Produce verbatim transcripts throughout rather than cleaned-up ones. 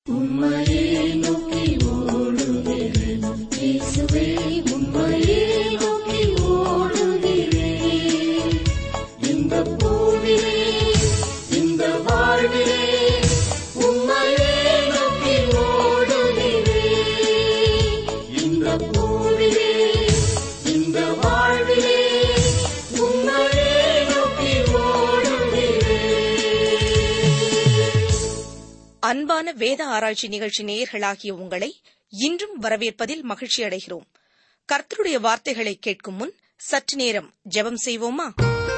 உம்மையே நோக்கி ஓடுகிறேன் இயேசுவே, உம்மையே நோக்கி ஓடுகிறேன். இந்த பூவிலே இந்த வாழ்விலே உம்மையே நோக்கி ஓடுகிறேன். இந்த பூவிலே இந்த வாழ்விலே உம்மையே நோக்கி ஓடுகிறேன். அன்பான வேத ஆராய்ச்சி நிகழ்ச்சி நேயர்களாகிய உங்களை இன்றும் வரவேற்பதில் மகிழ்ச்சி அடைகிறோம். கர்த்தருடைய வார்த்தைகளை கேட்கும் முன் சற்று நேரம் ஜெபம் செய்வோமா?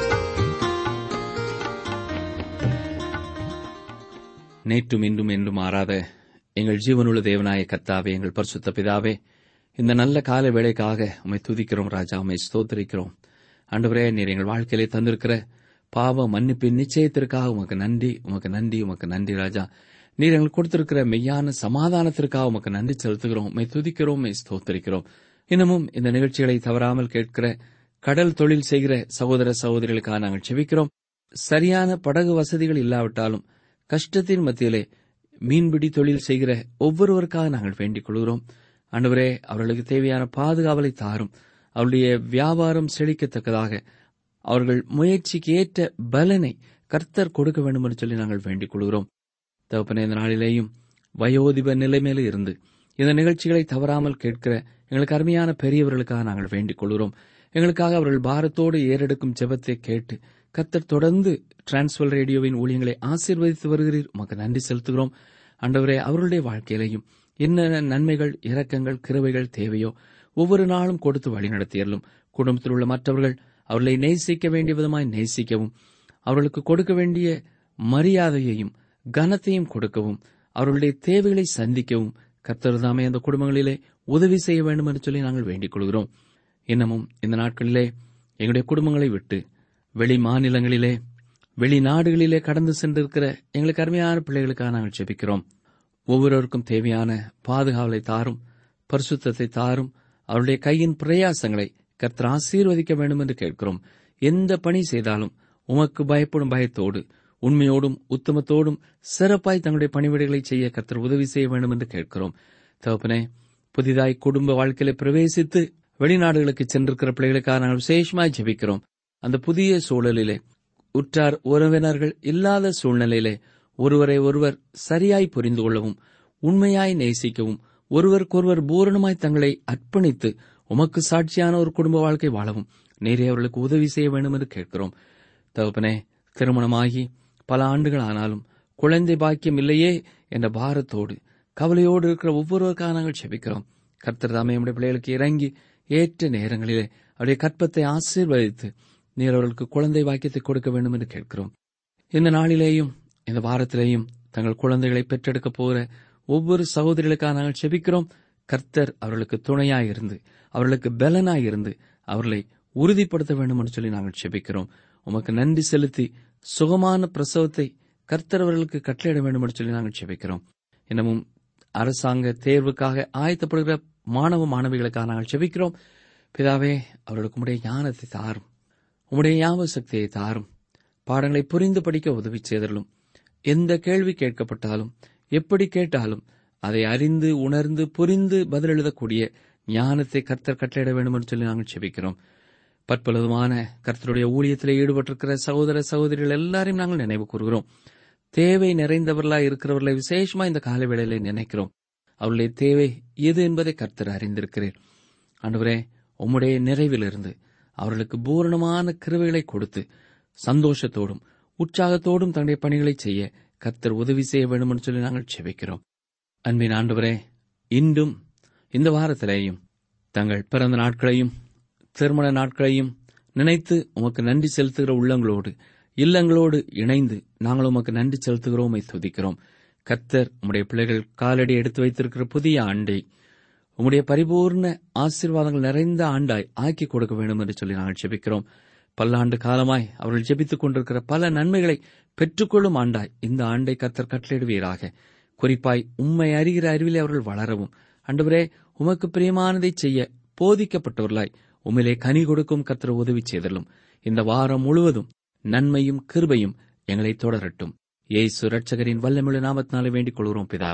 நேற்றும் இன்றும் என்றும் மாறாத எங்கள் ஜீவனுள்ள தேவனாய கர்த்தாவே, எங்கள் பரிசுத்த பிதாவே, இந்த நல்ல கால வேளைக்காக உம்மை துதிக்கிறோம் ராஜா, உம்மை ஸ்தோத்திரிக்கிறோம். ஆண்டவரே, நீர் எங்கள் வாழ்க்கையிலே தந்திருக்கிற பாவ மன்னிப்பின் நிச்சயத்திற்காக உமக்கு நன்றி, உமக்கு நன்றி, உமக்கு நன்றி ராஜா. நீர் எங்களுக்கு கொடுத்திருக்கிற மெய்யான சமாதானத்திற்காக உமக்கு நன்றி செலுத்துகிறோம், உம்மை துதிக்கிறோம், உம்மை ஸ்தோத்திரிக்கிறோம். இன்னமும் இந்த நிகழ்ச்சிகளை தவறாமல் கேட்கிற கடல் தொழில் செய்கிற சகோதர சகோதரிகளுக்காக நாங்கள் செபிக்கிறோம். சரியான படகு வசதிகள் இல்லாவிட்டாலும் கஷ்டத்தின் மத்தியிலே மீன்பிடி தொழில் செய்கிற ஒவ்வொருவருக்காக நாங்கள் வேண்டிக் கொள்கிறோம். ஆண்டவரே, அவர்களுக்கு தேவையான பாதுகாவலை தாரும். அவருடைய வியாபாரம் செழிக்கத்தக்கதாக அவர்கள் முயற்சிக்கு ஏற்ற பலனை கர்த்தர் கொடுக்க வேண்டும் என்று சொல்லி நாங்கள் வேண்டிக் கொள்கிறோம். தகப்பனே, இந்த நாளிலேயும் வயோதிப நிலைமையில இருந்து இந்த நிகழ்ச்சிகளை தவறாமல் கேட்கிற எங்களுக்கு அருமையான பெரியவர்களுக்காக நாங்கள் வேண்டிக் கொள்கிறோம். எங்களுக்காக அவர்கள் பாரத்தோடு ஏறெடுக்கும் ஜெபத்தை கேட்டு கர்த்தர் தொடர்ந்து டிரான்ஸ்வர் ரேடியோவின் ஊழியங்களை ஆசீர்வதித்து வருகிறீர், உமக்கு நன்றி செலுத்துகிறோம். ஆண்டவரே, அவர்களுடைய வாழ்க்கையிலையும் என்ன நன்மைகள், இரக்கங்கள், கிருபைகள் தேவையோ ஒவ்வொரு நாளும் கொடுத்து வழிநடத்தியறலும். குடும்பத்தில் உள்ள மற்றவர்கள் அவர்களை நேசிக்க வேண்டிய விதமாய் நேசிக்கவும், அவர்களுக்கு கொடுக்க வேண்டிய மரியாதையையும் கனத்தையும் கொடுக்கவும், அவர்களுடைய தேவைகளை சந்திக்கவும் கர்த்தர் தாமே அந்த குடும்பங்களிலே உதவி செய்ய வேண்டும் என்று சொல்லி நாங்கள் வேண்டிக் கொள்கிறோம். இன்னமும் இந்த நாட்களிலே எங்களுடைய குடும்பங்களை விட்டு வெளி மாநிலங்களிலே வெளிநாடுகளிலே கடந்து சென்றிருக்கிற எங்களுக்கு அருமையான பிள்ளைகளுக்காக நாங்கள் ஜெபிக்கிறோம். ஒவ்வொருவருக்கும் தேவையான பாதுகாவலை தாரும், பரிசுத்தத்தை தாரும். அவருடைய கையின் பிரயாசங்களை கர்த்தர் ஆசீர்வதிக்க வேண்டும் என்று கேட்கிறோம். எந்த பணி செய்தாலும் உமக்கு பயப்படும் பயத்தோடு, உண்மையோடும் உத்தமத்தோடும் சிறப்பாய் தங்களுடைய பணிவிடைகளை செய்ய கர்த்தர் உதவி செய்ய வேண்டும் என்று கேட்கிறோம். தகப்பனே, புதிதாய் குடும்ப வாழ்க்கையில பிரவேசித்து வெளிநாடுகளுக்கு சென்றிருக்கிற பிள்ளைகளுக்காக நாங்கள் விசேஷமாய் ஜெபிக்கிறோம். அந்த புதிய சூழலிலே உற்றார் உறவினர்கள் இல்லாத சூழ்நிலையிலே ஒருவரை ஒருவர் சரியாய் புரிந்து கொள்ளவும், உண்மையாய் நேசிக்கவும், ஒருவருக்கொருவர் பூரணமாய் தங்களை அர்ப்பணித்து உமக்கு சாட்சியான ஒரு குடும்ப வாழ்க்கை வாழவும் நேரே அவர்களுக்கு உதவி செய்ய வேண்டும் என்று கேட்கிறோம். தகப்பனே, திருமணமாகி பல ஆண்டுகள் ஆனாலும் குழந்தை பாக்கியம் இல்லையே என்ற பாரத்தோடு கவலையோடு இருக்கிற ஒவ்வொருவருக்காக நாங்கள் செபிக்கிறோம். கர்த்தர் தாமே நம்முடைய பிள்ளைகளுக்கு இறங்கி ஏற்ற நேரங்களிலே அவருடைய கற்பத்தை ஆசீர்வதித்து நீர் அவர்களுக்கு குழந்தை பாக்கியத்தை கொடுக்க வேண்டும் என்று கேட்கிறோம். இந்த நாளிலேயும் இந்த வாரத்திலேயும் தங்கள் குழந்தைகளை பெற்றெடுக்க போகிற ஒவ்வொரு சகோதரிகளுக்காக நாங்கள் செபிக்கிறோம். கர்த்தர் அவர்களுக்கு துணையாயிருந்து, அவர்களுக்கு பலனாயிருந்து அவர்களை உறுதிப்படுத்த வேண்டும் என்று சொல்லி நாங்கள் செபிக்கிறோம். உமக்கு நன்றி செலுத்தி சுகமான பிரசவத்தை கர்த்தர் அவர்களுக்கு கட்டளையிட வேண்டும் என்று சொல்லி நாங்கள் செபிக்கிறோம். இன்னமும் அரசாங்க தேர்வுக்காக ஆயத்தப்படுகிற மாணவ மாணவிகளுக்காக நாங்கள் செபிக்கிறோம். பிதாவே, அவர்களுக்கு உம்முடைய ஞானத்தை தாரும், உம்முடைய ஞாபக சக்தியை தாரும். பாடங்களை புரிந்து படிக்க உதவி செய்தலும். எந்த கேள்வி கேட்கப்பட்டாலும் எப்படி கேட்டாலும் அதை அறிந்து உணர்ந்து புரிந்து பதில் எழுதக்கூடிய ஞானத்தை கர்த்தர் கட்டளையிட வேண்டும் என்று சொல்லி நாங்கள் செபிக்கிறோம். பற்பலவிதமான கர்த்தருடைய ஊழியத்திலே ஈடுபட்டிருக்கிற சகோதர சகோதரிகள் எல்லாரையும் நாங்கள் நினைவு கூறுகிறோம். தேவை நிறைந்தவர்களாய் இருக்கிறவர்களை விசேஷமா இந்த கால வேளையிலே நினைக்கிறோம். அவர்களுடைய தேவை எது என்பதை கர்த்தர் அறிந்திருக்கிறேன். ஆண்டவரே, உம்முடைய நிறைவிலிருந்து அவர்களுக்கு பூரணமான கிருபைகளை கொடுத்து சந்தோஷத்தோடும் உற்சாகத்தோடும் தன்னுடைய பணிகளை செய்ய கர்த்தர் உதவி செய்ய வேண்டும் என்று சொல்லி நாங்கள் செபிக்கிறோம். அன்பின் ஆண்டவரே, இன்றும் இந்த வாரத்திலேயும் தங்கள் பிறந்த நாட்களையும் திருமண நாட்களையும் நினைத்து உமக்கு நன்றி செலுத்துகிற உள்ளங்களோடு இல்லங்களோடு இணைந்து நாங்கள் உமக்கு நன்றி செலுத்துகிறோம், துதிக்கிறோம். கர்த்தர் உம்முடைய பிள்ளைகள் காலடி எடுத்து வைத்திருக்கிற புதிய ஆண்டை உம்முடைய பரிபூர்ண ஆசீர்வாதங்கள் நிறைந்த ஆண்டாய் ஆக்கி கொடுக்க வேண்டும் என்று சொல்லி நாங்கள் ஜெபிக்கிறோம். பல்லாண்டு காலமாய் அவர்கள் ஜெபித்துக் கொண்டிருக்கிற பல நன்மைகளை பெற்றுக்கொள்ளும் ஆண்டாய் இந்த ஆண்டை கர்த்தர் கட்டளையிடுவீராக. குறிப்பாய் உம்மை அறிகிற அறிவிலே அவர்கள் வளரவும், ஆண்டவரே, உமக்கு பிரியமானதை செய்ய போதிக்கப்பட்டவர்களாய் உம்மிலே கனி கொடுக்கும் கர்த்தர் உதவி செய்தலும். இந்த வாரம் முழுவதும் நன்மையும் கிருபையும் எங்களை தொடரட்டும். இயேசு இரட்சகரின் வல்லமையுள்ள நாமத்தினாலே வேண்டிக் கொள்கிறோம் பிதாவே,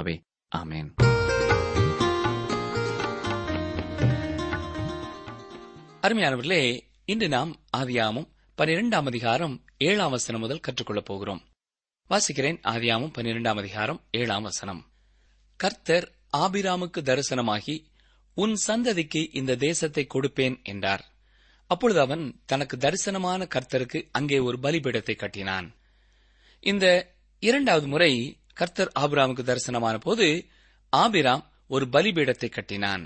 ஆமென். அருமையானவர்களே, இன்று நாம் ஆதியாகமம் பனிரெண்டாம் அதிகாரம் ஏழாம் வசனம் முதல் கற்றுக்கொள்ளப் போகிறோம். வாசிக்கிறேன். ஆதியாகமம் பனிரெண்டாம் அதிகாரம் ஏழாம் வசனம். கர்த்தர் ஆபிராமுக்கு தரிசனமாகி, உன் சந்ததிக்கு இந்த தேசத்தை கொடுப்பேன் என்றார். அப்பொழுது அவன் தனக்கு தரிசனமான கர்த்தருக்கு அங்கே ஒரு பலிபீடத்தை கட்டினான். இந்த இரண்டாவது முறை கர்த்தர் ஆபிராமுக்கு தரிசனமான போது ஆபிராம் ஒரு பலிபீடத்தை கட்டினான்.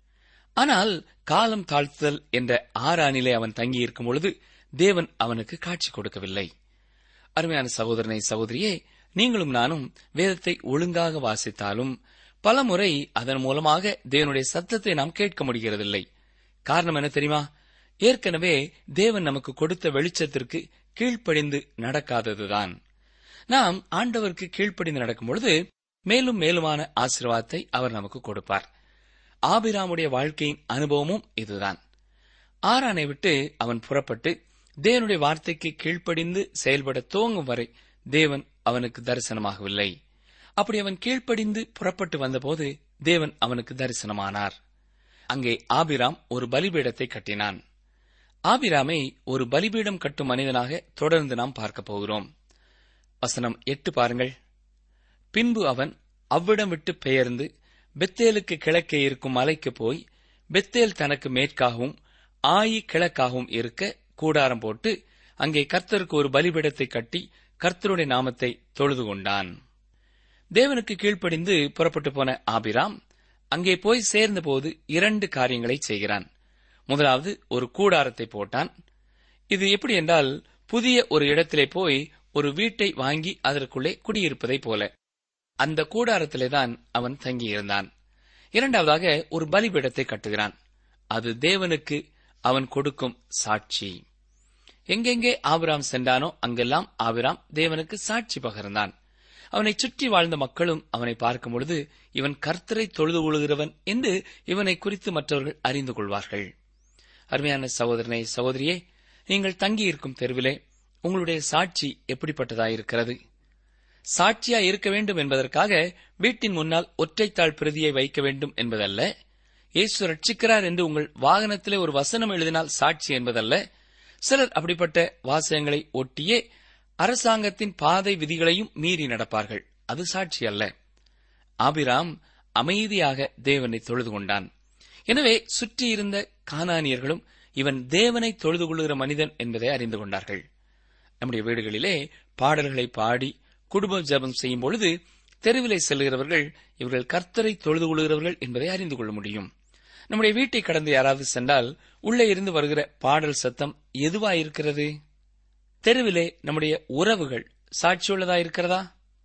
ஆனால் காலம் தாழ்த்துதல் என்ற ஆறானிலே அவன் தங்கியிருக்கும் பொழுது தேவன் அவனுக்கு காட்சி கொடுக்கவில்லை. அருமையான சகோதரனை, சகோதரியே, நீங்களும் நானும் வேதத்தை ஒழுங்காக வாசித்தாலும் பலமுறை அதன் மூலமாக தேவனுடைய சத்தத்தை நாம் கேட்க முடிகிறதில்லை. காரணம் என்ன தெரியுமா? ஏற்கனவே தேவன் நமக்கு கொடுத்த வெளிச்சத்திற்கு கீழ்ப்படிந்து நடக்காததுதான். நாம் ஆண்டவருக்கு கீழ்ப்படிந்து நடக்கும் பொழுது மேலும் மேலுமான ஆசீர்வாதத்தை அவர் நமக்கு கொடுப்பார். ஆபிராமுடைய வாழ்க்கையின் அனுபவமும் இதுதான். ஆரானை விட்டு அவன் புறப்பட்டு தேவனுடைய வார்த்தைக்கு கீழ்ப்படிந்து செயல்பட துவங்கும் வரை தேவன் அவனுக்கு தரிசனமாகவில்லை. அப்படி அவன் கீழ்ப்படிந்து புறப்பட்டு வந்தபோது தேவன் அவனுக்கு தரிசனமானார். அங்கே ஆபிராம் ஒரு பலிபீடத்தை கட்டினான். ஆபிராமை ஒரு பலிபீடம் கட்டும் மனிதனாக தொடர்ந்து நாம் பார்க்க போகிறோம். வசனம் எட்டு பாருங்கள். பின்பு அவன் அவ்விடம் விட்டு பெயர்ந்து பெத்தேலுக்கு கிழக்கே இருக்கும் மலைக்கு போய், பெத்தேல் தனக்கு மேற்காகவும் ஆயி கிழக்காகவும் இருக்க கூடாரம் போட்டு அங்கே கர்த்தருக்கு ஒரு பலிபீடத்தை கட்டி கர்த்தருடைய நாமத்தை தொழுது கொண்டான். தேவனுக்கு கீழ்ப்படிந்து புறப்பட்டு போன ஆபிராம் அங்கே போய் சேர்ந்தபோது இரண்டு காரியங்களை செய்கிறான். முதலாவது, ஒரு கூடாரத்தை போட்டான். இது எப்படி என்றால், புதிய ஒரு இடத்திலே போய் ஒரு வீட்டை வாங்கி அதற்குள்ளே குடியிருப்பதைப் போல அந்த கூடாரத்திலேதான் அவன் தங்கியிருந்தான். இரண்டாவதாக, ஒரு பலிபீடத்தை கட்டுகிறான். அது தேவனுக்கு அவன் கொடுக்கும் சாட்சி. எங்கெங்கே ஆபிராம் சென்றானோ அங்கெல்லாம் ஆபிராம் தேவனுக்கு சாட்சி பகர்ந்தான். அவனை சுற்றி வாழ்ந்த மக்களும் அவனை பார்க்கும் பொழுது இவன் கர்த்தரை தொழுது கொள்கிறவன் என்று இவனை குறித்து மற்றவர்கள் அறிந்து கொள்வார்கள். அருமையான சகோதரனை, சகோதரியே, நீங்கள் தங்கியிருக்கும் தெருவிலே உங்களுடைய சாட்சி எப்படிப்பட்டதாயிருக்கிறது? சாட்சியா இருக்க வேண்டும் என்பதற்காக வீட்டின் முன்னால் ஒற்றைத்தாள் பிரதியை வைக்க வேண்டும் என்பதல்ல. இயேசு ரட்சிக்கிறார் என்று உங்கள் வாகனத்திலே ஒரு வசனம் எழுதினால் சாட்சி என்பதல்ல. சிலர் அப்படிப்பட்ட வாசகங்களை ஒட்டியே அரசாங்கத்தின் பாதை விதிகளையும் மீறி நடப்பார்கள். அது சாட்சி அல்ல. ஆபிராம் அமைதியாக தேவனை தொழுது கொண்டான். எனவே சுற்றியிருந்த கானானியர்களும் இவன் தேவனை தொழுது கொள்கிற மனிதன் என்பதை அறிந்து கொண்டார்கள். நம்முடைய வீடுகளிலே பாடல்களை பாடி குடும்ப ஜெபம் செய்யும் பொழுது தெருவிலே செல்கிறவர்கள் இவர்கள் கர்த்தரை தொழுது கொள்கிறவர்கள் என்பதை அறிந்து கொள்ள முடியும். நம்முடைய வீட்டை கடந்து யாராவது சென்றால் உள்ளே இருந்து வருகிற பாடல் சத்தம் எதுவாயிருக்கிறது? தெருவிலே நம்முடைய உறவுகள் சாட்சியுள்ளதாயிருக்கிறதா?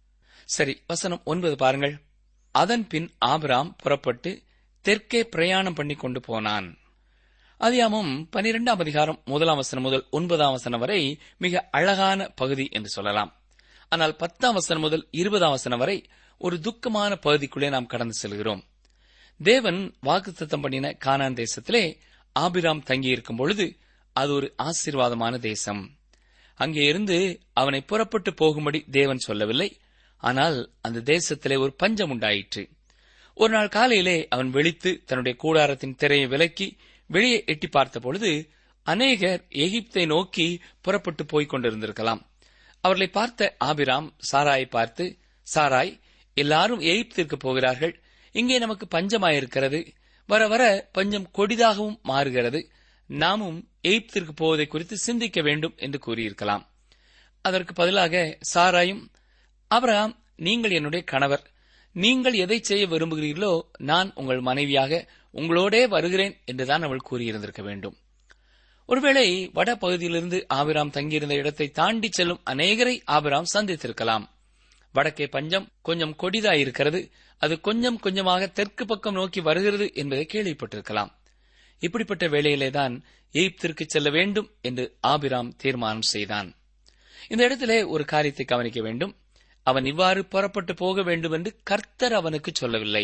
சரி, வசனம் ஒன்பது பாருங்கள். அதன் பின் ஆபிராம் புறப்பட்டு தெற்கே பிரயாணம் பண்ணி கொண்டு போனான். ஆதியாகமம் பனிரெண்டாம் அதிகாரம் முதலாம் வசனம் முதல் ஒன்பதாம் வசனம் வரை மிக அழகான பகுதி என்று சொல்லலாம். ஆனால் பத்தாம் வசனம் முதல் இருபதாம் வசனம் வரை ஒரு துக்கமான பகுதிக்குள்ளே நாம் கடந்து செல்கிறோம். தேவன் வாக்குத்தத்தம் பண்ணின கானான் தேசத்திலே ஆபிராம் தங்கியிருக்கும் பொழுது அது ஒரு ஆசீர்வாதமான தேசம். அங்கே இருந்து அவனை புறப்பட்டு போகும்படி தேவன் சொல்லவில்லை. ஆனால் அந்த தேசத்திலே ஒரு பஞ்சம் உண்டாயிற்று. ஒரு நாள் காலையிலே அவன் விழித்து தன்னுடைய கூடாரத்தின் திரையை விலக்கி வெளியே எட்டி பார்த்த பொழுது அநேகர் எகிப்தை நோக்கி புறப்பட்டு போய்க் கொண்டிருந்திருக்கலாம். அவர்களை பார்த்த ஆபிராம் சாராயை பார்த்து, சாராய், எல்லாரும் எகிப்திற்கு போகிறார்கள், இங்கே நமக்கு பஞ்சமாயிருக்கிறது, வர வர பஞ்சம் கொடிதாகவும் மாறுகிறது, நாமும் எகிப்திற்கு போவதை குறித்து சிந்திக்க வேண்டும் என்று கூறியிருக்கலாம். அதற்கு பதிலாக சாராயும், ஆபிரகாம், நீங்கள் என்னுடைய கணவர், நீங்கள் எதை செய்ய விரும்புகிறீர்களோ நான் உங்கள் மனைவியாக உங்களோடே வருகிறேன் என்றுதான் அவள் கூறியிருந்திருக்க வேண்டும். ஒருவேளை வட பகுதியிலிருந்து ஆபிராம் தங்கியிருந்த இடத்தை தாண்டி செல்லும் அநேகரை ஆபிராம் சந்தித்திருக்கலாம். வடக்கே பஞ்சம் கொஞ்சம் கொடிதாயிருக்கிறது, அது கொஞ்சம் கொஞ்சமாக தெற்கு பக்கம் நோக்கி வருகிறது என்பதை கேள்விப்பட்டிருக்கலாம். இப்படிப்பட்ட வேளையிலேதான் எகிப்திற்கு செல்ல வேண்டும் என்று ஆபிராம் தீர்மானம் செய்தான். இந்த இடத்திலே ஒரு காரியத்தை கவனிக்க வேண்டும். அவன் இவ்வாறு புறப்பட்டு போக வேண்டும் என்று கர்த்தர் அவனுக்கு சொல்லவில்லை.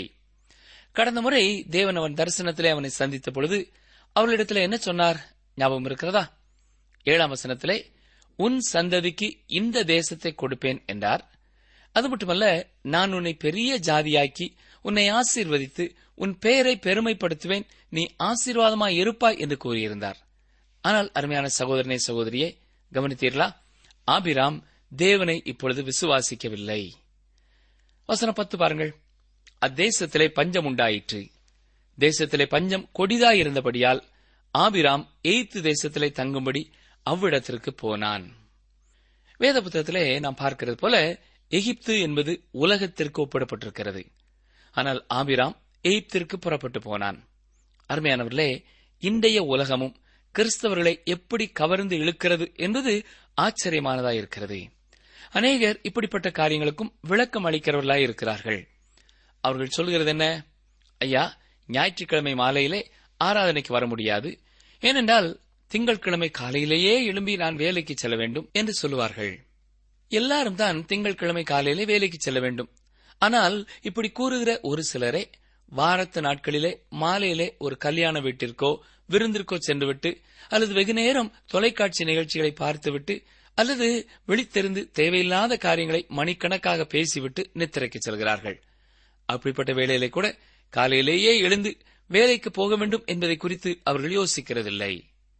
கடந்த முறை தேவன் அவன் தரிசனத்திலே அவனை சந்தித்த பொழுது அவளிடத்திலே என்ன சொன்னார் ஞாபகம் இருக்கிறதா? ஏழாம் வசனத்திலே, உன் சந்ததிக்கு இந்த தேசத்தை கொடுப்பேன் என்றார். அது மட்டுமல்ல, நான் உன்னை பெரிய ஜாதியாக்கி உன்னை ஆசீர்வதித்து உன் பெயரை பெருமைப்படுத்துவேன், நீ ஆசீர்வாதமாய் இருப்பாய் என்று கூறியிருந்தார். ஆனால் அருமையான சகோதரனே, சகோதரியே, கவனித்தீர்களா? ஆபிராம் தேவனை இப்பொழுது விசுவாசிக்கவில்லை. வசனம் பத்து பாருங்கள். அத்தேசத்திலே பஞ்சம் உண்டாயிற்று. தேசத்திலே பஞ்சம் கொடிதாயிருந்தபடியால் ஆபிராம் எகிப்து தேசத்திலே தங்கும்படி அவ்விடத்திற்கு போனான். வேத புத்தகத்திலே நாம் பார்க்கிறது போல எகிப்து என்பது உலகத்திற்கு ஒப்பிடப்பட்டிருக்கிறது. ஆனால் ஆபிராம் எகிப்திற்கு புறப்பட்டு போனான். அருமையானவர்களே, இன்றைய உலகமும் கிறிஸ்தவர்களை எப்படி கவர்ந்து இழுக்கிறது என்பது ஆச்சரியமானதாயிருக்கிறது. அநேகர் இப்படிப்பட்ட காரியங்களுக்கும் விளக்கம் அளிக்கிறவர்களாய் இருக்கிறார்கள். அவர்கள் சொல்கிறது என்ன? ஐயா, ஞாயிற்றுக்கிழமை மாலையிலே ஆராதனைக்கு வர முடியாது, ஏனென்றால் திங்கட்கிழமை காலையிலேயே எழும்பி நான் வேலைக்கு செல்ல வேண்டும் என்று சொல்லுவார்கள். எல்லாரும் தான் திங்கட்கிழமை காலையிலே வேலைக்கு செல்ல வேண்டும். ஆனால் இப்படி கூறுகிற ஒரு சிலரே வாரத்து நாட்களிலே மாலையிலே ஒரு கல்யாண வீட்டிற்கோ விருந்திற்கோ சென்றுவிட்டு, அல்லது வெகு நேரம் தொலைக்காட்சி நிகழ்ச்சிகளை பார்த்துவிட்டு, அல்லது விழித்தெறிந்து தேவையில்லாத காரியங்களை மணிக்கணக்காக பேசிவிட்டு நித்திரைக்கு செல்கிறார்கள். அப்படிப்பட்ட வேளையிலே கூட காலையிலேயே எழுந்து வேலைக்கு போக வேண்டும் என்பதை குறித்து அவர்கள் யோசிக்கிறதில்லை.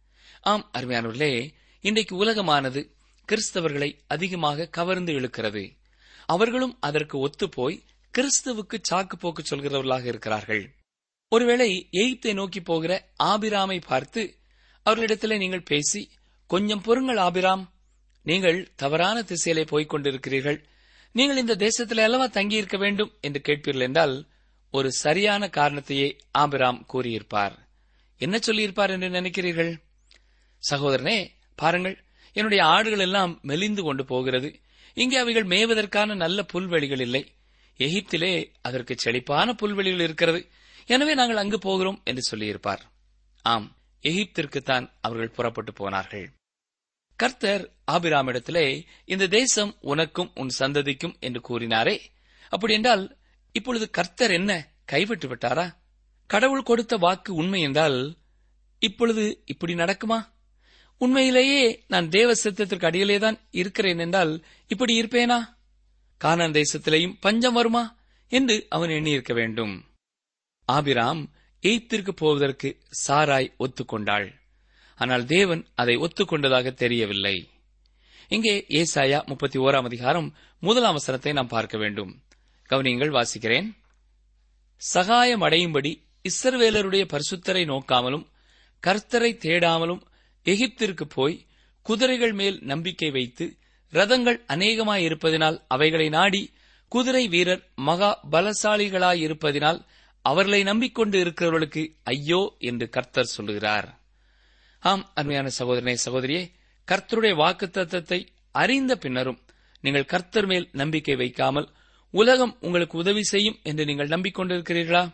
ஆம் அருமையானவர்களே, இன்றைக்கு உலகமானது கிறிஸ்தவர்களை அதிகமாக கவர்ந்து இழுக்கிறது. அவர்களும் அதற்கு ஒத்துப்போய் கிறிஸ்துவுக்கு சாக்கு போக்கு சொல்கிறவர்களாக இருக்கிறார்கள். ஒருவேளை எகிப்தை நோக்கி போகிற ஆபிராமை பார்த்து அவர்களிடத்திலே நீங்கள் பேசி, கொஞ்சம் பொறுங்கள் ஆபிராம், நீங்கள் தவறான திசையிலே போய்க் கொண்டிருக்கிறீர்கள், நீங்கள் இந்த தேசத்திலே அல்லவா தங்கியிருக்க வேண்டும் என்று கேட்பீர்கள் என்றால், ஒரு சரியான காரணத்தையே ஆபிராம் கூறியிருப்பார். என்ன சொல்லியிருப்பார் என்று நினைக்கிறீர்கள்? சகோதரனே, பாருங்கள், என்னுடைய ஆடுகள் எல்லாம் மெலிந்து கொண்டு போகிறது. இங்கே அவைகள் மேய்வதற்கான நல்ல புல்வெளிகள் இல்லை. எகிப்திலே அதற்கு செழிப்பான புல்வெளிகள் இருக்கிறது. எனவே நாங்கள் அங்கு போகிறோம் என்று சொல்லியிருப்பார். ஆம், எகிப்திற்குத்தான் அவர்கள் புறப்பட்டு போனார்கள். கர்த்தர் ஆபிராமிடத்திலே இந்த தேசம் உனக்கும் உன் சந்ததிக்கும் என்று கூறினாரே, அப்படி என்றால் இப்பொழுது கர்த்தர் என்ன கைவிட்டு விட்டாரா? கடவுள் கொடுத்த வாக்கு உண்மை என்றால் இப்பொழுது இப்படி நடக்குமா? உண்மையிலேயே நான் தேவ சித்தத்திற்கு அடியிலேதான் இருக்கிறேன் என்றால் இப்படி இருப்பேனா? கானான் தேசத்திலேயும் பஞ்சம் வருமா என்று அவன் எண்ணியிருக்க வேண்டும். ஆபிராம் எகிப்திற்கு போவதற்கு சாராய் ஒத்துக்கொண்டாள். ஆனால் தேவன் அதை ஒத்துக்கொண்டதாக தெரியவில்லை. இங்கே ஏசாயா முப்பத்தி ஓராம் அதிகாரம் முதலாம் வசனத்தை நாம் பார்க்க வேண்டும். கவனியங்கள், வாசிக்கிறேன். சகாயம் அடையும்படி இஸ்ரவேலருடைய பரிசுத்தரை நோக்காமலும் கர்த்தரை தேடாமலும் எகிப்திற்கு போய் குதிரைகள் மேல் நம்பிக்கை வைத்து ரதங்கள் அநேகமாயிருப்பதினால் அவைகளை நாடி குதிரை வீரர் மகா பலசாலிகளாயிருப்பதினால் அவர்களை நம்பிக்கொண்டு இருக்கிறவர்களுக்கு ஐயோ என்று கர்த்தர் சொல்லுகிறார். ஆம் அருமையான சகோதரனே, சகோதரியே, கர்த்தருடைய வாக்குத்தத்தத்தை அறிந்த பின்னரும் நீங்கள் கர்த்தர் மேல் நம்பிக்கை வைக்காமல் உலகம் உங்களுக்கு உதவி செய்யும் என்று நீங்கள் நம்பிக்கொண்டிருக்கிறீர்களா?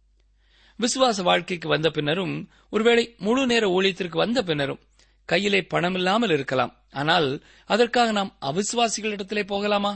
விசுவாச வாழ்க்கைக்கு வந்த பின்னரும், ஒருவேளை முழு நேர ஊழியத்திற்கு வந்த பின்னரும் கையிலே பணமில்லாமல் இருக்கலாம். ஆனால் அதற்காக நாம் அவிசுவாசிகளிடத்திலே போகலாமா?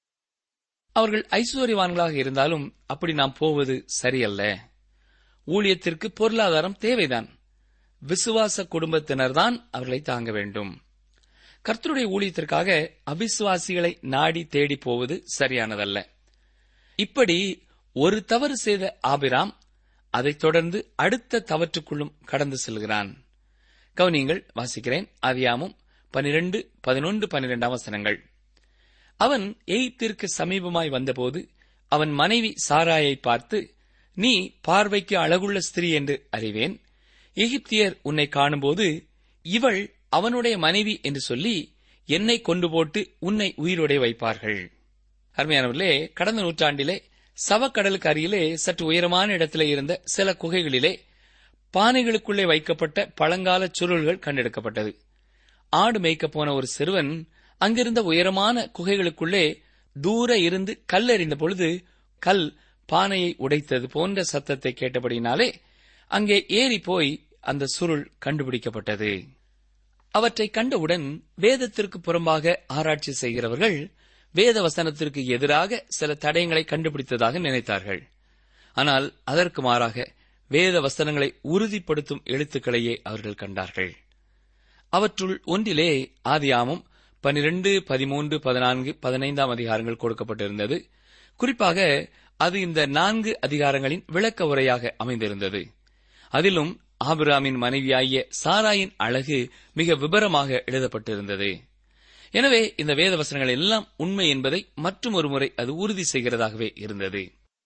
அவர்கள் ஐஸ்வர்யவான்களாக இருந்தாலும் அப்படி நாம் போவது சரியல்ல. ஊழியத்திற்கு பொருளாதாரம் தேவைதான். விசுவாச குடும்பத்தினர்தான் அவர்களை தாங்க வேண்டும். கர்த்தருடைய ஊழியத்திற்காக அவிசுவாசிகளை நாடி தேடி போவது சரியானதல்ல. இப்படி ஒரு தவறு செய்த ஆபிராம் அதைத் தொடர்ந்து அடுத்த தவற்றுக்குள்ளும் கடந்து செல்கிறான். கவனியங்கள், வாசிக்கிறேன். ஆதியாகமம் பனிரெண்டு பதினொன்று பனிரெண்டாம் வசனங்கள். அவன் எகிப்திற்கு சமீபமாய் வந்தபோது அவன் மனைவி சாராயை பார்த்து, நீ பார்வைக்கு அழகுள்ள ஸ்திரீ என்று அறிவேன். எகிப்தியர் உன்னை காணும்போது இவள் அவனுடைய மனைவி என்று சொல்லி என்னை கொண்டு போட்டு உன்னை உயிரோடே வைப்பார்கள். அருமையானவர்களே, கடந்த நூற்றாண்டிலே சவக்கடலுக்கு அருகிலே சற்று உயரமான இடத்திலே இருந்த சில குகைகளிலே பானைகளுக்குள்ளே வைக்கப்பட்ட பழங்கால சுருள்கள் கண்டெடுக்கப்பட்டது. ஆடு மேய்க்க போன ஒரு சிறுவன் அங்கிருந்த உயரமான குகைகளுக்குள்ளே தூர இருந்து கல் எறிந்த பொழுது கல் பானையை உடைத்தது போன்ற சத்தத்தை கேட்டபடினாலே அங்கே ஏறி போய் அந்த சுருள் கண்டுபிடிக்கப்பட்டது. அவற்றை கண்டவுடன் வேதத்திற்கு புறம்பாக ஆராய்ச்சி செய்கிறவர்கள் வேத வசனத்திற்கு எதிராக சில தடயங்களை கண்டுபிடித்ததாக நினைத்தார்கள். ஆனால் அதற்கு மாறாக வேத வசனங்களை உறுதிப்படுத்தும் எழுத்துக்களையே அவர்கள் கண்டார்கள். அவற்றுள் ஒன்றிலே ஆதியாகமம் பனிரெண்டு, பதிமூன்று, பதினான்கு, பதினைந்தாம் அதிகாரங்கள் கொடுக்கப்பட்டிருந்தது. குறிப்பாக அது இந்த நான்கு அதிகாரங்களின் விளக்க உரையாக அமைந்திருந்தது. அதிலும் ஆபிரகாமின் மனைவியாகிய சாராயின் அழகு மிக விபரமாக எழுதப்பட்டிருந்தது. எனவே இந்த வேத வசனங்கள் எல்லாம் உண்மை என்பதை மற்றும் ஒரு முறை அது உறுதி செய்கிறதாகவே இருந்தது.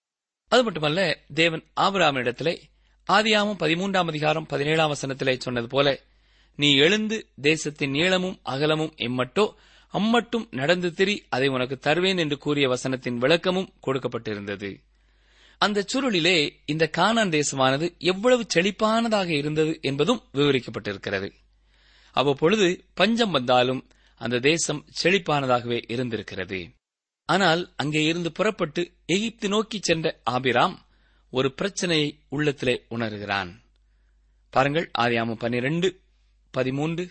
அது மட்டுமல்ல, தேவன் ஆபிரகாமினிடத்திலே ஆதியாகமம் பதிமூன்றாம் அதிகாரம் பதினேழாம் வசனத்திலே சொன்னது போல, நீ எழுந்து தேசத்தின் நீளமும் அகலமும் எம்மட்டோ அம்மட்டும் நடந்து திரி, அதை உனக்கு தருவேன் என்று கூறிய வசனத்தின் விளக்கமும் கொடுக்கப்பட்டிருந்தது. அந்த சுருளிலே இந்த கானான் தேசமானது எவ்வளவு செழிப்பானதாக இருந்தது என்பதும் விவரிக்கப்பட்டிருக்கிறது. அவ்வப்பொழுது பஞ்சம் வந்தாலும் அந்த தேசம் செழிப்பானதாகவே இருந்திருக்கிறது. ஆனால் அங்கே இருந்து புறப்பட்டு எகிப்து நோக்கி சென்ற ஆபிராம் ஒரு பிரச்சனையை உள்ளத்திலே உணர்கிறான். பாருங்கள், ஆதியாகமம் பன்னிரண்டு பதிமூன்று.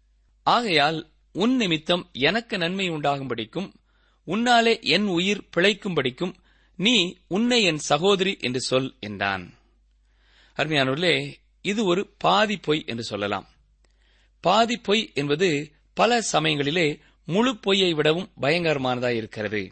ஆகையால் உன் நிமித்தம் எனக்கு நன்மை உண்டாகும்படிக்கும் உன்னாலே என் உயிர் பிழைக்கும்படிக்கும் நீ உன்னை என் சகோதரி என்று சொல் என்றான். அருமையானவர்களே, இது ஒரு பாதி பொய் என்று சொல்லலாம். பாதி பொய் என்பது பல சமயங்களிலே முழு பொய்யை விடவும் பயங்கரமானதாய் இருக்கிறது.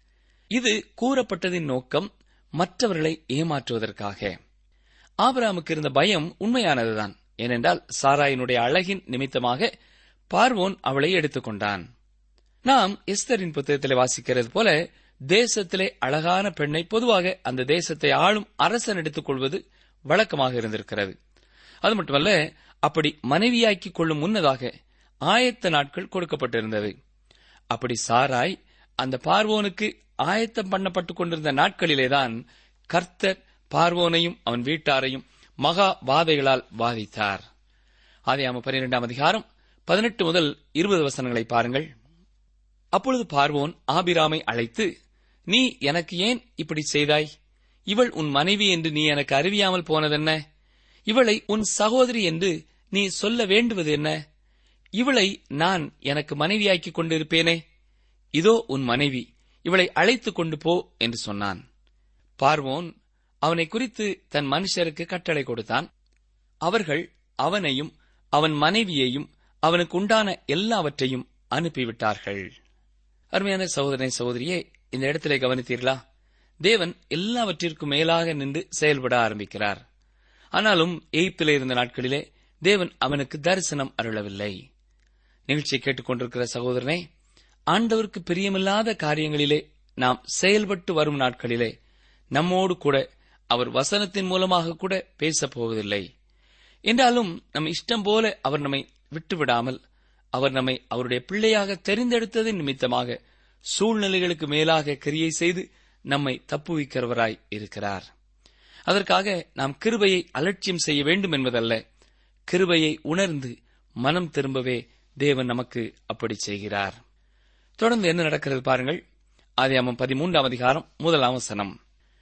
இது கூறப்பட்டதின் நோக்கம் மற்றவர்களை ஏமாற்றுவதற்காக. ஆபிரகாமுக்கு இருந்த பயம் உண்மையானதுதான். ஏனென்றால் சாராயினுடைய அழகின் நிமித்தமாக பார்வோன் அவளை எடுத்துக் கொண்டான். நாம் எஸ்தரின் புத்தகத்திலே வாசிக்கிறது போல, தேசத்திலே அழகான பெண்ணை பொதுவாக அந்த தேசத்தை ஆளும் அரசன் எடுத்துக் கொள்வது வழக்கமாக இருந்திருக்கிறது. அது மட்டுமல்ல, அப்படி மனைவியாக்கிக் கொள்ளும் முன்னதாக ஆயத்த நாட்கள் கொடுக்கப்பட்டிருந்தது. அப்படி சாராய் அந்த பார்வோனுக்கு ஆயத்தம் பண்ணப்பட்டுக் கொண்டிருந்த நாட்களிலேதான் கர்த்தர் பார்வோனையும் அவன் வீட்டாரையும் மகா வாதைகளால் பாதித்தார். ஆதியாகமம் பன்னிரெண்டாம் அதிகாரம் பதினெட்டு முதல் இருபது வசனங்களை பாருங்கள். அப்பொழுது பார்வோன் ஆபிராமை அழைத்து, நீ எனக்கு ஏன் இப்படி செய்தாய்? இவள் உன் மனைவி என்று நீ எனக்கு அறிவியாமல் போனதென்ன? இவளை உன் சகோதரி என்று நீ சொல்ல வேண்டுவது என்ன? இவளை நான் எனக்கு மனைவியாக்கிக் கொண்டிருப்பேனே. இதோ உன் மனைவி, இவளை அழைத்துக் கொண்டு போ என்று சொன்னான். பார்வோன் அவனை குறித்து தன் மனுஷருக்கு கட்டளை கொடுத்தான். அவர்கள் அவனையும் அவன் மனைவியையும் அவனுக்கு உண்டான எல்லாவற்றையும் அனுப்பிவிட்டார்கள். அருமையான சகோதரனை சகோதரியே, இந்த இடத்திலே கவனித்தீர்களா? தேவன் எல்லாவற்றிற்கும் மேலாக நின்று செயல்பட ஆரம்பிக்கிறார். ஆனாலும் எகிப்திலே இருந்த நாட்களிலே தேவன் அவனுக்கு தரிசனம் அருளவில்லை. நிகழ்ச்சியை கேட்டுக் கொண்டிருக்கிற சகோதரனே, ஆண்டவருக்கு பிரியமில்லாத காரியங்களிலே நாம் செயல்பட்டு வரும் நாட்களிலே நம்மோடு கூட அவர் வசனத்தின் மூலமாக கூட பேசப் போவதில்லை. என்றாலும் நம் இஷ்டம் போல அவர் நம்மை விட்டுவிடாமல், அவர் நம்மை அவருடைய பிள்ளையாக தெரிந்தெடுத்ததின் நிமித்தமாக சூழ்நிலைகளுக்கு மேலாக கிரியை செய்து நம்மை தப்புவிக்கிறவராய் இருக்கிறார். அதற்காக நாம் கிருபையை அலட்சியம் செய்ய வேண்டும் என்பதல்ல, கிருபையை உணர்ந்து மனம் திரும்பவே தேவன் நமக்கு அப்படி செய்கிறார். தொடர்ந்து என்ன நடக்கிறது பாருங்கள். ஆதியாகமம் பதிமூன்றாம் அதிகாரம் முதலாம் வசனம்.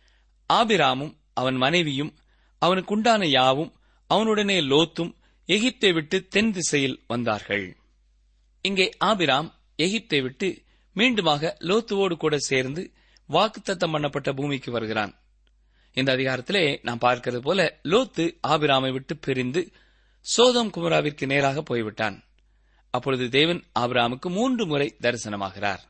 ஆபிராமும் அவன் மனைவியும் அவனுக்குண்டான யாவும் அவனுடனே லோத்தும் எகிப்தை விட்டு தென் திசையில் வந்தார்கள். இங்கே ஆபிராம் எகிப்தை விட்டு மீண்டுமாக லோத்துவோடு கூட சேர்ந்து வாக்குத்தத்தம் பண்ணப்பட்ட பூமிக்கு வருகிறான். இந்த அதிகாரத்திலே நாம் பார்க்கிறது போல லோத்து ஆபிராமை விட்டு பிரிந்து சோதோம் குமராவிற்கு நேராக போய்விட்டான். அப்பொழுது தேவன் ஆபிராமுக்கு மூன்று முறை தரிசனமாகிறார்.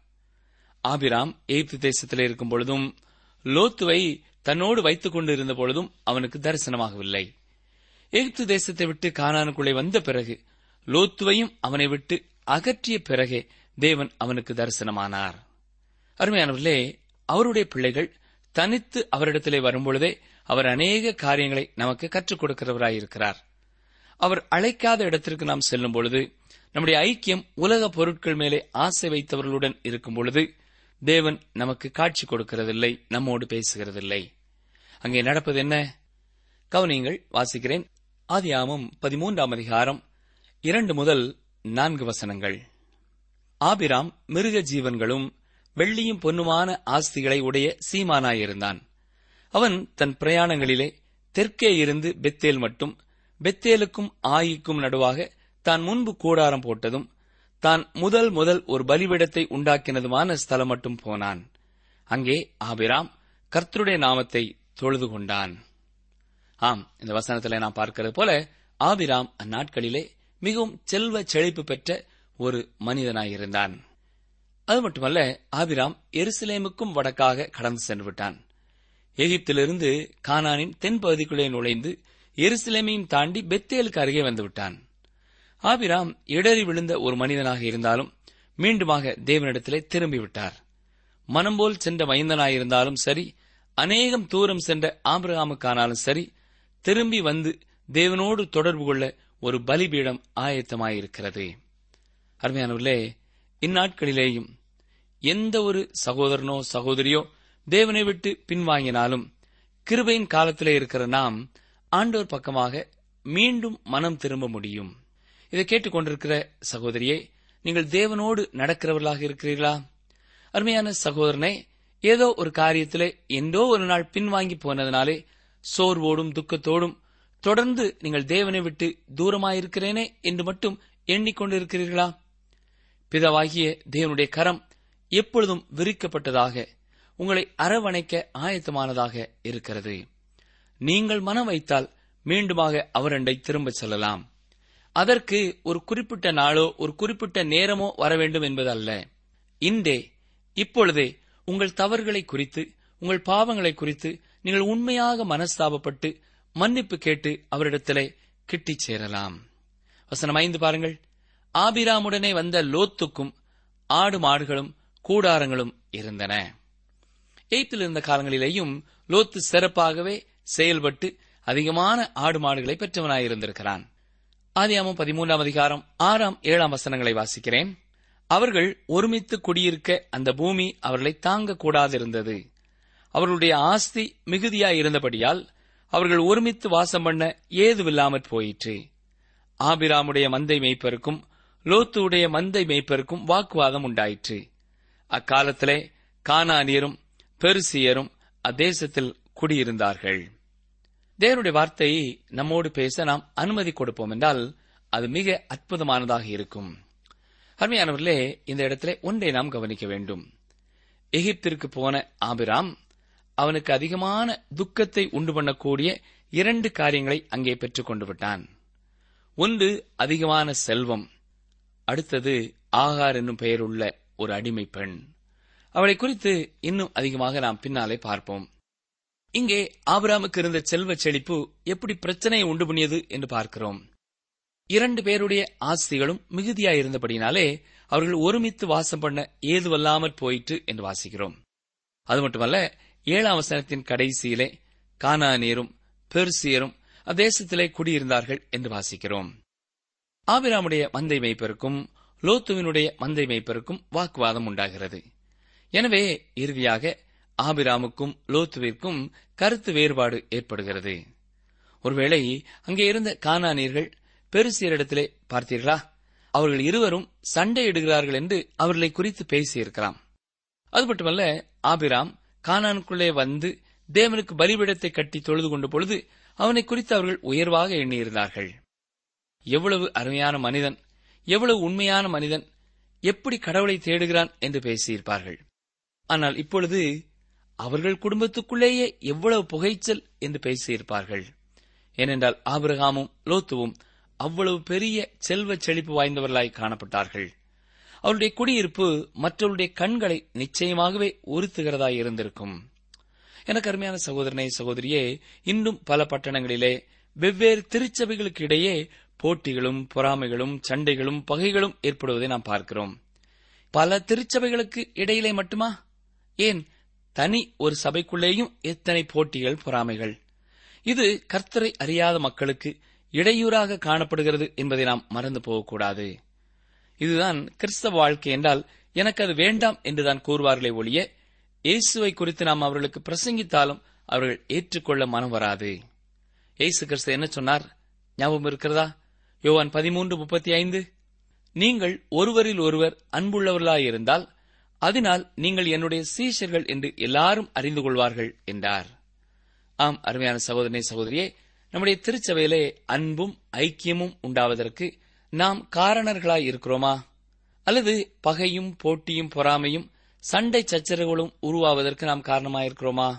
ஆபிராம் எகிப்து தேசத்திலே இருக்கும் பொழுதும் லோத்துவை தன்னோடு வைத்துக் கொண்டு இருந்த பொழுதும் அவனுக்கு தரிசனமாகவில்லை. எகிப்து தேசத்தை விட்டு கானானுக்குள்ளே வந்த பிறகு லோத்துவையும் அவனை விட்டு அகற்றிய பிறகே தேவன் அவனுக்கு தரிசனமானார். அருமையானவர்களே, அவருடைய பிள்ளைகள் தனித்து அவரிடத்திலே வரும்பொழுதே அவர் அநேக காரியங்களை நமக்கு கற்றுக் கொடுக்கிறவராயிருக்கிறார். அவர் அழைக்காத இடத்திற்கு நாம் செல்லும் பொழுது, நம்முடைய ஐக்கியம் உலக பொருட்கள் மேலே ஆசை வைத்தவர்களுடன் இருக்கும் பொழுது தேவன் நமக்கு காட்சி கொடுக்கிறதில்லை, நம்மோடு பேசுகிறதில்லை. அங்கே நடப்பது என்ன? கவனியங்கள், வாசிக்கிறேன். ஆதியாகமம் பதிமூன்றாம் அதிகாரம் இரண்டு முதல் நான்கு வசனங்கள். ஆபிராம் மிருக ஜீவன்களும் வெள்ளியும் பொன்னுமான ஆஸ்திகளை உடைய சீமானாயிருந்தான். அவன் தன் பிரயாணங்களிலே தெற்கே இருந்து பெத்தேல் மட்டும், பெத்தேலுக்கும் ஆயிக்கும் நடுவாக தான் முன்பு கூடாரம் போட்டதும் தான் முதல் முதல் ஒரு பலிபீடத்தை உண்டாக்கினதுமான ஸ்தலம் மட்டும் போனான். அங்கே ஆபிராம் கர்த்தருடைய நாமத்தை தொழுது கொண்டான். ஆம், இந்த வசனத்திலே நாம் பார்க்கிறது போல ஆபிராம் அந்நாட்களிலே மிகவும் செல்வ செழிப்பு பெற்ற ஒரு மனிதனாயிருந்தான். அது மட்டுமல்ல, ஆபிராம் எருசலேமுக்கும் வடக்காக கடந்து சென்று விட்டான். எகிப்திலிருந்து கானானின் தென்பகுதிக்குள்ளே நுழைந்து எருசலேமையும் தாண்டி பெத்தேலுக்கு அருகே வந்துவிட்டான். ஆபிராம் இடறி விழுந்த ஒரு மனிதனாக இருந்தாலும் மீண்டுமாக தேவனிடத்திலே திரும்பிவிட்டார். மனம்போல் சென்ற மைந்தனாயிருந்தாலும் சரி, அநேகம் தூரம் சென்ற ஆபிரகாமுக்கானாலும் சரி, திரும்பி வந்து தேவனோடு தொடர்பு கொள்ள ஒரு பலிபீடம் ஆயத்தமாயிருக்கிறது. அருமையானவர்களே, இந்நாட்களிலேயும் எந்த ஒரு சகோதரனோ சகோதரியோ தேவனை விட்டு பின்வாங்கினாலும் கிருபையின் காலத்திலே இருக்கிற நாம் ஆண்டவர் பக்கமாக மீண்டும் மனம் திரும்ப முடியும். இதை கேட்டுக்கொண்டிருக்கிற சகோதரியே, நீங்கள் தேவனோடு நடக்கிறவர்களாக இருக்கிறீர்களா? அருமையான சகோதரனே, ஏதோ ஒரு காரியத்திலே என்றோ ஒரு நாள் பின்வாங்கி போனதினாலே சோர்வோடும் துக்கத்தோடும் தொடர்ந்து நீங்கள் தேவனை விட்டு தூரமாயிருக்கிறேனே என்று மட்டும் எண்ணிக்கொண்டிருக்கிறீர்களா? பிதாவாகிய தேவனுடைய கரம் எப்பொழுதும் விரிக்கப்பட்டதாக, உங்களை அரவணைக்க ஆயத்தமானதாக இருக்கிறது. நீங்கள் மனம் வைத்தால் மீண்டுமாக அவரண்டை திரும்ப செல்லலாம். அதற்கு ஒரு குறிப்பிட்ட நாளோ ஒரு குறிப்பிட்ட நேரமோ வர வேண்டும் என்பது அல்ல. இன்றே, இப்பொழுதே உங்கள் தவறுகளை குறித்து, உங்கள் பாவங்களை குறித்து நீங்கள் உண்மையாக மனஸ்தாபப்பட்டு மன்னிப்பு கேட்டு அவரிடத்திலே கிட்டிச் சேரலாம். வசனம் ஐந்து பாருங்கள். ஆபிராமுடனே வந்த லோத்துக்கும் ஆடு மாடுகளும் கூடாரங்களும் இருந்தன. எய்த்தில் இருந்த காலங்களிலேயும் லோத்து சிறப்பாகவே செயல்பட்டு அதிகமான ஆடு மாடுகளை பெற்றவனாயிருந்திருக்கிறான். ஆதியாகமம் பதிமூன்றாம் அதிகாரம் ஆறாம் ஏழாம் வசனங்களை வாசிக்கிறேன். அவர்கள் ஒருமித்து குடியிருக்க அந்த பூமி அவர்களை தாங்கக்கூடாதிருந்தது. அவர்களுடைய ஆஸ்தி மிகுதியாயிருந்தபடியால் அவர்கள் ஒருமித்து வாசம் பண்ண ஏதுவில்லாமற் போயிற்று. ஆபிராமுடைய மந்தை மேய்ப்பருக்கும் லோத்துடைய மந்தை மேய்ப்பருக்கும் வாக்குவாதம் உண்டாயிற்று. அக்காலத்திலே கானானியரும் பெருசியரும் அத்தேசத்தில் குடியிருந்தார்கள். தேவனுடைய வார்த்தையை நம்மோடு பேச நாம் அனுமதி கொடுப்போம் என்றால் அது மிக அற்புதமானதாக இருக்கும். அருமையானவர்களே, இந்த இடத்திலே ஒன்றை நாம் கவனிக்க வேண்டும். எகிப்திற்கு போன ஆபிராம் அவனுக்கு அதிகமான துக்கத்தை உண்டு பண்ணக்கூடிய இரண்டு காரியங்களை அங்கே பெற்றுக் கொண்டு விட்டான். ஒன்று அதிகமான செல்வம், அடுத்தது ஆகார் என்னும் பெயருள்ள ஒரு அடிமை பெண். அவளை குறித்து இன்னும் அதிகமாக நாம் பின்னாலே பார்ப்போம். இங்கே ஆபிராமுக்கு இருந்த செல்வ செழிப்பு எப்படி பிரச்சனையை உண்டு பண்ணியது என்று பார்க்கிறோம். இரண்டு பேருடைய ஆஸ்திகளும் மிகுதியாயிருந்தபடினாலே அவர்கள் ஒருமித்து வாசம் பண்ண ஏதுவல்லாமற் போயிற்று என்று வாசிக்கிறோம். அது மட்டுமல்ல, ஏழாம் வசனத்தின் கடைசியிலே கானானியரும் பெர்சியரும் அத்தேசத்திலே குடியிருந்தார்கள் என்று வாசிக்கிறோம். ஆபிராமுடைய மந்தை மேய்ப்பருக்கும் லோத்துவினுடைய மந்தை மேய்ப்பருக்கும் வாக்குவாதம் உண்டாகிறது. எனவே இறுதியாக ஆபிராமுக்கும் லோத்துவிற்கும் கருத்து வேறுபாடு ஏற்படுகிறது. ஒருவேளை அங்கே இருந்த கானானியர்கள் பெருசியரிடத்திலே பார்த்தீர்களா, அவர்கள் இருவரும் சண்டையிடுகிறார்கள் என்று அவர்களை குறித்து பேசியிருக்கலாம். அது மட்டுமல்ல, ஆபிராம் கானானுக்குள்ளே வந்து தேவனுக்கு பலிபீடத்தை கட்டி தொழுது கொண்ட பொழுது அவனை குறித்து அவர்கள் உயர்வாக எண்ணியிருந்தார்கள். எவ்வளவு அருமையான மனிதன், எவ்வளவு உண்மையான மனிதன், எப்படி கடவுளை தேடுகிறான் என்று பேசியிருப்பார்கள். ஆனால் இப்பொழுது அவர்கள் குடும்பத்துக்குள்ளேயே எவ்வளவு புகைச்சல் என்று பேசியிருப்பார்கள். ஏனென்றால் ஆபிரகாமும் லோத்துவும் அவ்வளவு பெரிய செல்வ செழிப்பு வாய்ந்தவர்களாய் காணப்பட்டார்கள். அவருடைய குடியிருப்பு மற்றவருடைய கண்களை நிச்சயமாகவே உறுத்துகிறதாய் இருந்திருக்கும். எனக்கு அருமையான சகோதரனே சகோதரியே, இன்னும் பல பட்டணங்களிலே வெவ்வேறு திருச்சபைகளுக்கு இடையே போட்டிகளும் பொறாமைகளும் சண்டைகளும் பகைகளும் ஏற்படுவதை நாம் பார்க்கிறோம். பல திருச்சபைகளுக்கு இடையிலே மட்டுமா, ஏன் தனி ஒரு சபைக்குள்ளேயும் எத்தனை போட்டிகள் பொறாமைகள்! இது கர்த்தரை அறியாத மக்களுக்கு இடையூறாக காணப்படுகிறது என்பதை நாம் மறந்து போகக்கூடாது. இதுதான் கிறிஸ்தவ வாழ்க்கை என்றால் எனக்கு அது வேண்டாம் என்றுதான் கூறுவார்களே ஒழிய, இயேசுவை குறித்து நாம் அவர்களுக்கு பிரசங்கித்தாலும் அவர்கள் ஏற்றுக்கொள்ள மனம் வராது. இயேசு கிறிஸ்து என்ன சொன்னார் ஞாபகம் இருக்கிறதா? யோவான் பதிமூன்று முப்பத்தி ஐந்து, நீங்கள் ஒருவரில் ஒருவர் அன்புள்ளவர்களாயிருந்தால் அதனால் நீங்கள் என்னுடைய சீஷர்கள் என்று எல்லாரும் அறிந்து கொள்வார்கள் என்றார். ஆம், அருமையான சகோதரனே சகோதரியே, நம்முடைய திருச்சபையிலே அன்பும் ஐக்கியமும் உண்டாவதற்கு நாம் காரணர்களாய் இருக்கிறோமா? அல்லது பகையும் போட்டியும் பொறாமையும் சண்டை சச்சரவுகளும் உருவாவதற்கு நாம் காரணமாயிருக்கிறோமா?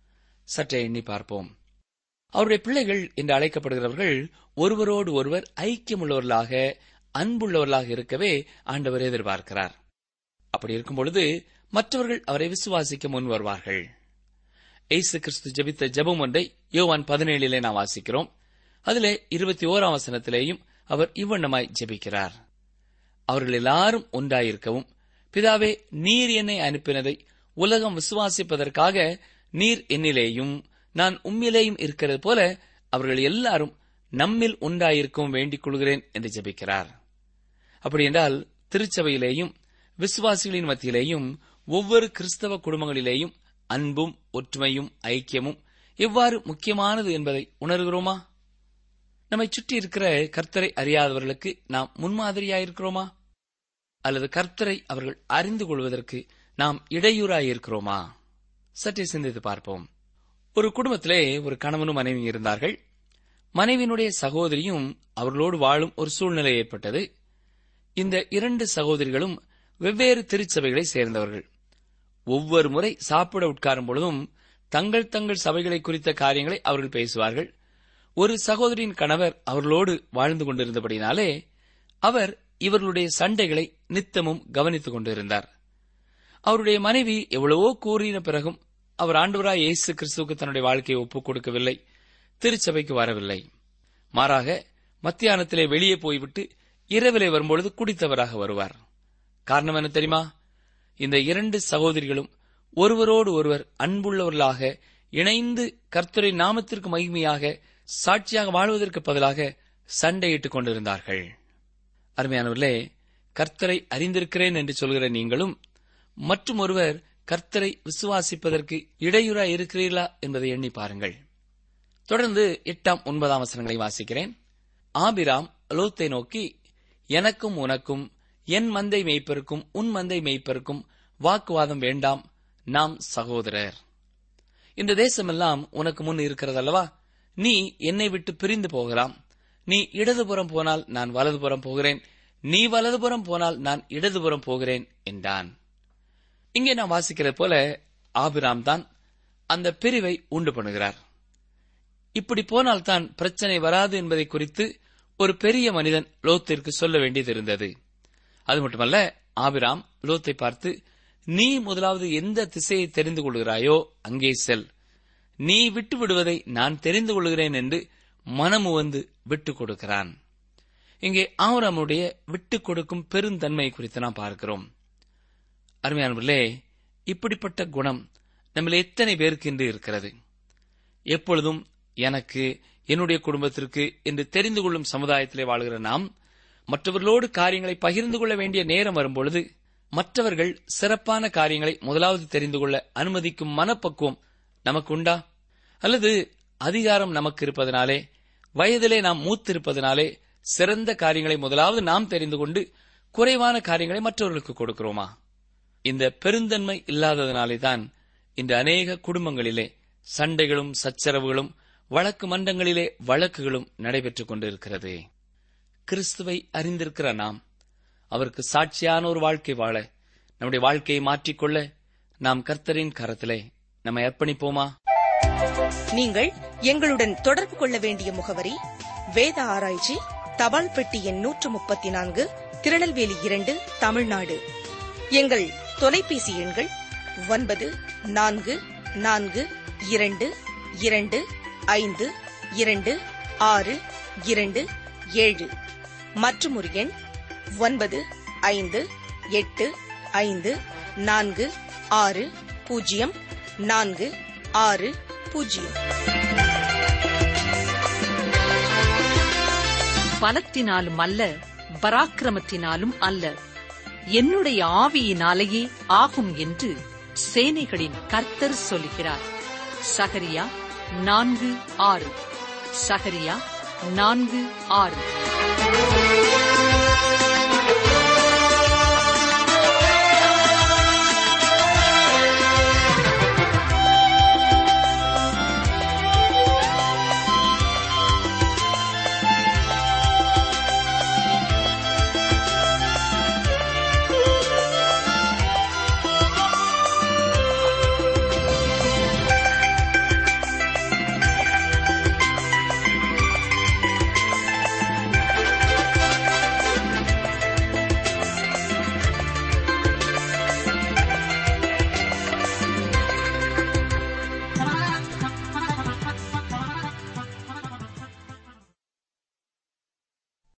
சற்றே எண்ணி பார்ப்போம். அவருடைய பிள்ளைகள் என்று அழைக்கப்படுகிறவர்கள் ஒருவரோடு ஒருவர் ஐக்கியமுள்ளவர்களாக, அன்புள்ளவர்களாக இருக்கவே ஆண்டவர் எதிர்பார்க்கிறார். அப்படி இருக்கும் பொழுது மற்றவர்கள் அவரை விசுவாசிக்க முன் வருவார்கள். இயேசு கிறிஸ்து ஜெபித்த ஜெபம் ஒன்றை யோவான் பதினேழிலே நாம் வாசிக்கிறோம். அதிலே இருபத்தி ஓராம் வசனத்திலேயும் அவர் இவ்வண்ணமாய் ஜெபிக்கிறார். அவர்கள் எல்லாரும் ஒன்றாயிருக்கவும், பிதாவே, நீர் என்னை அனுப்பினதை உலகம் விசுவாசிப்பதற்காக நீர் என்னிலேயும் நான் உம்மிலேயும் இருக்கிறது போல அவர்கள் எல்லாரும் நம்மில் ஒன்றாயிருக்கவும் வேண்டிக் கொள்கிறேன் என்று ஜெபிக்கிறார். அப்படி என்றால் திருச்சபையிலேயும் விசுவாசிகளின் மத்தியிலேயும் ஒவ்வொரு கிறிஸ்தவ குடும்பங்களிலேயும் அன்பும் ஒற்றுமையும் ஐக்கியமும் எவ்வாறு முக்கியமானது என்பதை உணர்கிறோமா? நம்மை சுற்றி இருக்கிற கர்த்தரை அறியாதவர்களுக்கு நாம் முன்மாதிரியாயிருக்கிறோமா? அல்லது கர்த்தரை அவர்கள் அறிந்து கொள்வதற்கு நாம் இடையூறாயிருக்கிறோமா? சற்றே சிந்தித்து பார்ப்போம். ஒரு குடும்பத்திலே ஒரு கணவனும் மனைவி இருந்தார்கள். மனைவியினுடைய சகோதரியும் அவர்களோடு வாழும் ஒரு சூழ்நிலை ஏற்பட்டது. இந்த இரண்டு சகோதரிகளும் வெவ்வேறு திருச்சபைகளை சேர்ந்தவர்கள். ஒவ்வொரு முறை சாப்பிட உட்காரும் பொழுதும் தங்கள் தங்கள் சபைகளை குறித்த காரியங்களை அவர்கள் பேசுவார்கள். ஒரு சகோதரியின் கணவர் அவர்களோடு வாழ்ந்து கொண்டிருந்தபடினாலே அவர் இவர்களுடைய சண்டைகளை நித்தமும் கவனித்துக் கொண்டிருந்தார். அவருடைய மனைவி எவ்வளவோ கூறின பிறகும் அவர் ஆண்டவராய் இயேசு கிறிஸ்துவுக்கு தன்னுடைய வாழ்க்கையை ஒப்புக் கொடுக்கவில்லை, திருச்சபைக்கு வரவில்லை. மாறாக மத்தியானத்திலே வெளியே போய்விட்டு இரவிலே வரும்பொழுது குடித்தவராக வருவார். காரணம் என்ன தெரியுமா? இந்த இரண்டு சகோதரிகளும் ஒருவரோடு ஒருவர் அன்புள்ளவர்களாக இணைந்து கர்த்தரின் நாமத்திற்கு மகிமையாக சாட்சியாக வாழ்வதற்கு பதிலாக சண்டையிட்டுக் கொண்டிருந்தார்கள். அருமையானவர்களே, கர்த்தரை அறிந்திருக்கிறேன் என்று சொல்கிற நீங்களும் மற்றும் ஒருவர் கர்த்தரை விசுவாசிப்பதற்கு இடையூறாய் இருக்கிறீர்களா என்பதை எண்ணி பாருங்கள். தொடர்ந்து எட்டாம் ஒன்பதாம் வசனங்களை வாசிக்கிறேன். ஆபிராம் லோத்தை நோக்கி, எனக்கும் உனக்கும் என் மந்தை மேய்ப்பருக்கும் உன் மந்தை மேய்ப்பருக்கும் வாக்குவாதம் வேண்டாம், நாம் சகோதரர். இந்த தேசமெல்லாம் உனக்கு முன் இருக்கிறதல்லவா? நீ என்னை விட்டு பிரிந்து போகலாம். நீ இடதுபுறம் போனால் நான் வலதுபுறம் போகிறேன், நீ வலதுபுறம் போனால் நான் இடதுபுறம் போகிறேன் என்றான். இங்கே நாம் வாசிக்கிறது போல ஆபிராம் தான் அந்த பிரிவை உண்டு பண்ணுகிறார். இப்படி போனால்தான் பிரச்சனை வராது என்பதை குறித்து ஒரு பெரிய மனிதன் லோத்திற்கு சொல்ல வேண்டியது இருந்தது. அது மட்டுமல்ல, ஆபிராம் லோத்தை பார்த்து, நீ முதலாவது எந்த திசையை தெரிந்து கொள்கிறாயோ அங்கே செல், நீ விட்டு விடுவதை நான் தெரிந்து கொள்கிறேன் என்று மனமு வந்து விட்டுக் கொடுக்கிறான். இங்கே ஆபிராமுடைய விட்டுக் கொடுக்கும் பெருந்தன்மை குறித்து நாம் பார்க்கிறோம். அருமையானவர்களே, இப்படிப்பட்ட குணம் நம்மள எத்தனை பேருக்கு இன்று இருக்கிறது? எப்பொழுதும் எனக்கு, என்னுடைய குடும்பத்திற்கு என்று தெரிந்து கொள்ளும் சமுதாயத்திலே வாழ்கிற நாம் மற்றவர்களோடு காரியங்களை பகிர்ந்து கொள்ள வேண்டிய நேரம் வரும்பொழுது மற்றவர்கள் சிறப்பான காரியங்களை முதலாவது தெரிந்து கொள்ள அனுமதிக்கும் மனப்பக்குவம் நமக்கு உண்டா? அல்லது அதிகாரம் நமக்கு இருப்பதனாலே, வயதிலே நாம் மூத்திருப்பதனாலே சிறந்த காரியங்களை முதலாவது நாம் தெரிந்து கொண்டு குறைவான காரியங்களை மற்றவர்களுக்கு கொடுக்கிறோமா? இந்த பெருந்தன்மை இல்லாததனாலேதான் இன்று அநேக குடும்பங்களிலே சண்டைகளும் சச்சரவுகளும் வழக்கு மன்றங்களிலே வழக்குகளும் நடைபெற்றுக் கொண்டிருக்கிறது. கிறிஸ்துவை அறிந்திருக்கிற நாம் அவருக்கு சாட்சியான ஒரு வாழ்க்கை வாழ, நம்முடைய வாழ்க்கையை மாற்றிக்கொள்ள நாம் கர்த்தரின் கரத்திலே நம்மை அர்ப்பணிப்போமா? நீங்கள் எங்களுடன் தொடர்பு கொள்ள வேண்டிய முகவரி: வேத ஆராய்ச்சி, தபால் பெட்டி எண் நூற்று முப்பத்தி நான்கு, திருநெல்வேலி இரண்டு, தமிழ்நாடு. எங்கள் தொலைபேசி எண்கள் ஒன்பது நான்கு நான்கு இரண்டு இரண்டு ஐந்து இரண்டு ஆறு இரண்டு ஏழு மற்றும் ஒரு எண் ஒன்பது ஐந்து எட்டு ஐந்து நான்கு ஆறு பூஜ்ஜியம் நான்கு ஆறு பூஜ்ஜியம். பலத்தினாலும் அல்ல, பராக்கிரமத்தினாலும் அல்ல, என்னுடைய ஆவியினாலேயே ஆகும் என்று சேனைகளின் கர்த்தர் சொல்லுகிறார். சகரியா நான்கு ஆறு. சகரியா நான்கு ஆறு.